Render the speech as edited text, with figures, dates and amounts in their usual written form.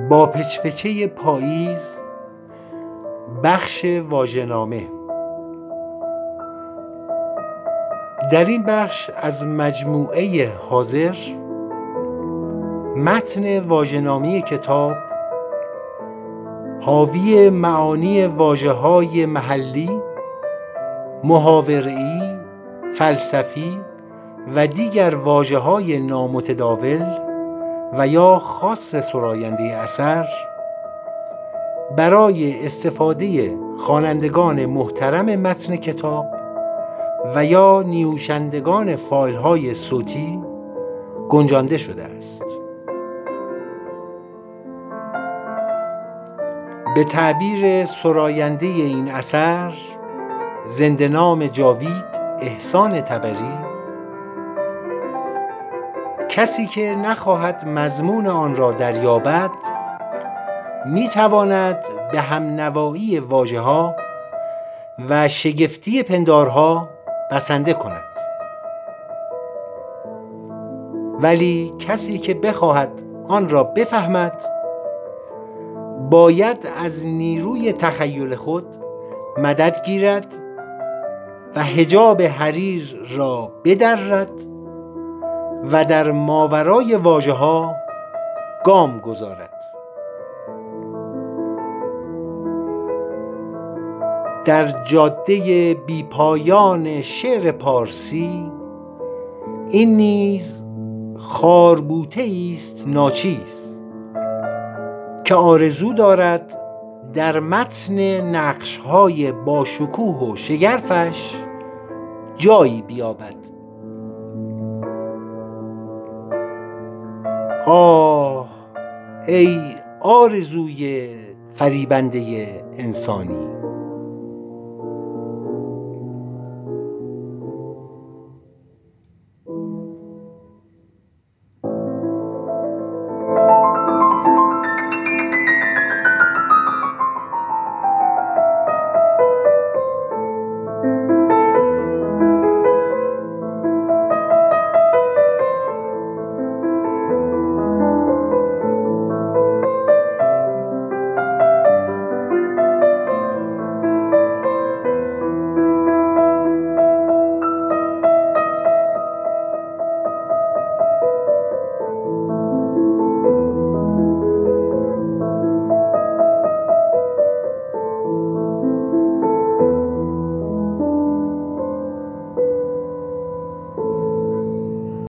با پچپچه پاییز، بخش واژه‌نامه. در این بخش از مجموعه حاضر، متن واژه‌نامه کتاب حاوی معانی واژه‌های محلی، محاوره‌ای، فلسفی و دیگر واژه‌های نامتداول و یا خاص سراینده اثر برای استفاده خوانندگان محترم متن کتاب و یا نیوشندگان فایل‌های صوتی گنجانده شده است. به تعبیر سراینده این اثر، زنده نام جاوید احسان طبری، کسی که نخواهد مضمون آن را دریابد میتواند به همنوایی واژه‌ها و شگفتی پندارها بسنده کند، ولی کسی که بخواهد آن را بفهمد باید از نیروی تخیل خود مدد گیرد و حجاب حریر را بدرد و در ماورای واژه‌ها گام گذارد. در جاده بیپایان شعر پارسی این نیز خاربوته است ناچیز که آرزو دارد در متن نقش‌های باشکوه و شگرفش جایی بیابد. آه ای آرزوی فریبنده انسانی!